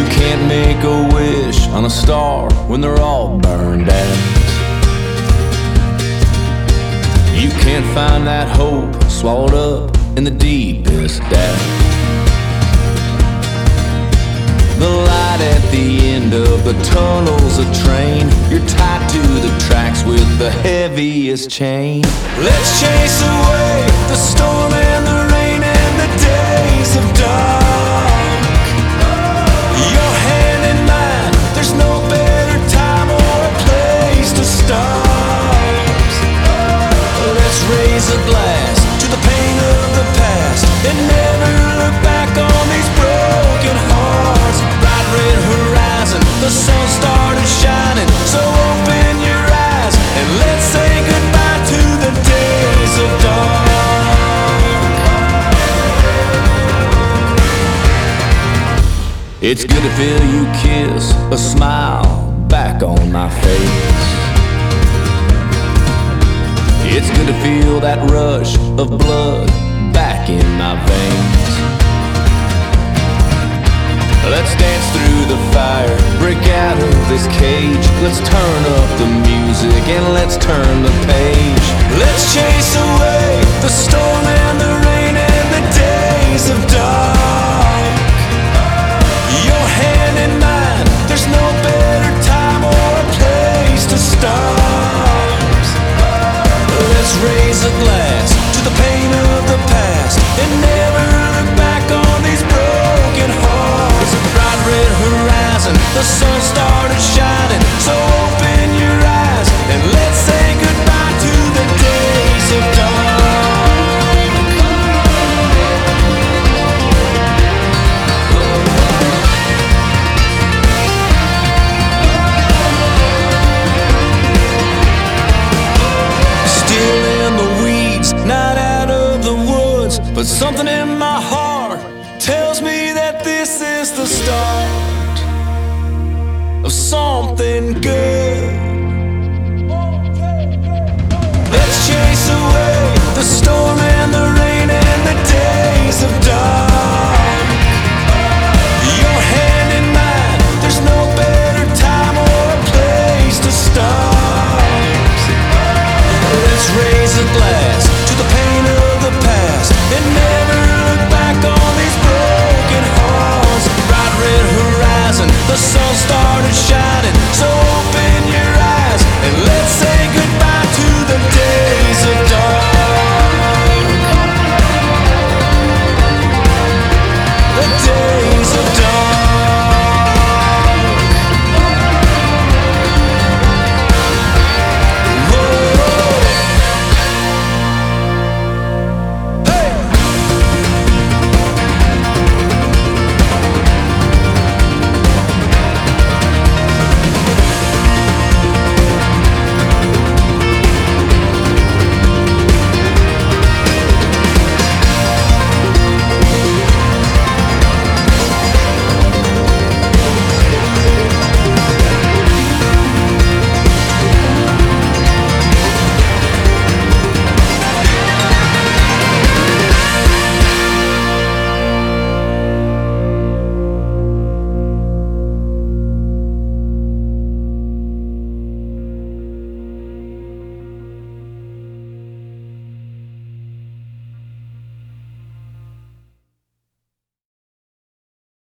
You can't make a wish on a star when they're all burned out. You can't find that hope swallowed up in the deepest doubt. The light at the end of the tunnel's a train. You're tied to the tracks with the heaviest chain. Let's chase away the storm and the rain and the days of dark. Your hand in mine, there's no better time or a place to start. Let's raise a glass to the pain of the past and never look back on these broken hearts. Bright red horizon, the sun started shining, so open your eyes and let's say goodbye to the days of dark. It's good to feel you kiss a smile back on my face. It's good to feel that rush of blood back in my veins. Let's dance through the fire, break out of this cage. Let's turn up the music and let's turn the page. Let's chase away the storm and the rain and the days of dark. Your hand in mine, there's no better time or a place to start. Let's raise a glass to the pain of the past and never look back on these broken hearts. Bright red horizon, the sun started shining, so open your eyes and let's say goodbye to the days of dark. Still in the weeds, not out of the woods, but something in my heart tells me that this is the start of something good. Let's chase away the storm and the rain and the days of dark.